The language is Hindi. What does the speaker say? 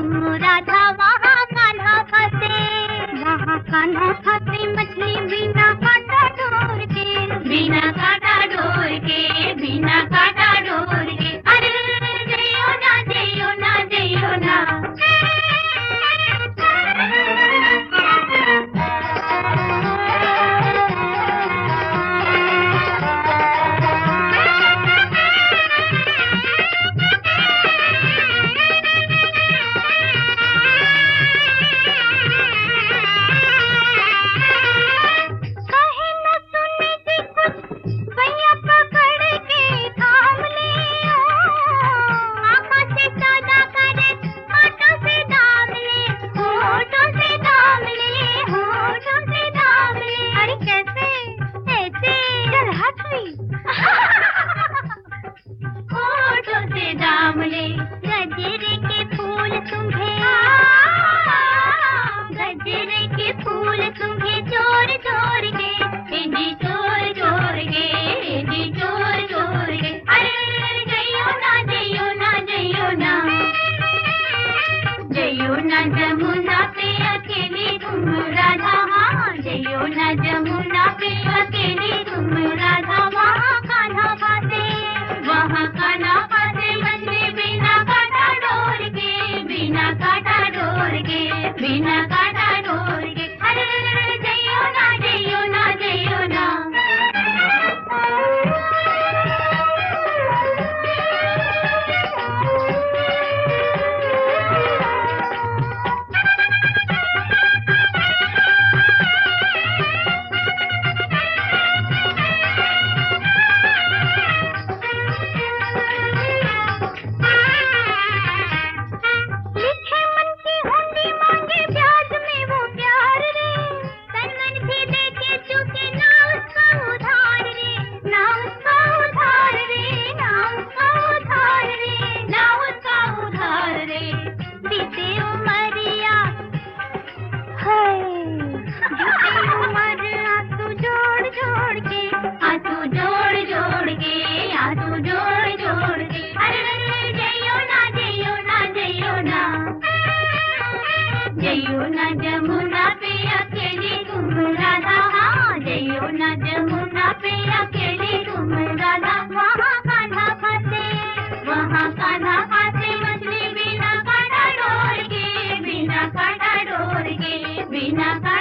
तुम राधा वहाँ कान्हा फंसे, वहाँ कान्हा फंसे मछली बिना कांटा डोर के, बिना कांटा डोर के, बिना कांटा डोर के। अरे जइयो ना जइयो ना जइयो ना। गजरे के फूल तुम्हें, गजरे के फूल तुम्हें चोर चोर के, जी चोर चोर के, जी चोर चोर के। अरे जइयो ना जइयो ना जइयो ना, जइयो ना जमुना पे अकेली तुम राधा, हाँ जइयो ना जमुना पे अकेली तुम राधा, वहाँ कान्हा फंसे, वहाँ कान्हा फंसे मछली बिना कांटा डोर के, बिना कांटा डोर के, बिना कांटा डोर के। अरे जइयो ना जइयो ना जइयो ना। जइयो ना जमुना पे अकेली तुम राधा, हाँ जइयो ना जमुना पे अकेली तुम राधा, वहाँ कान्हा फंसे, वहाँ कान्हा फंसे मछली बिना कांटा डोर के, बिना कांटा डोर के, बिना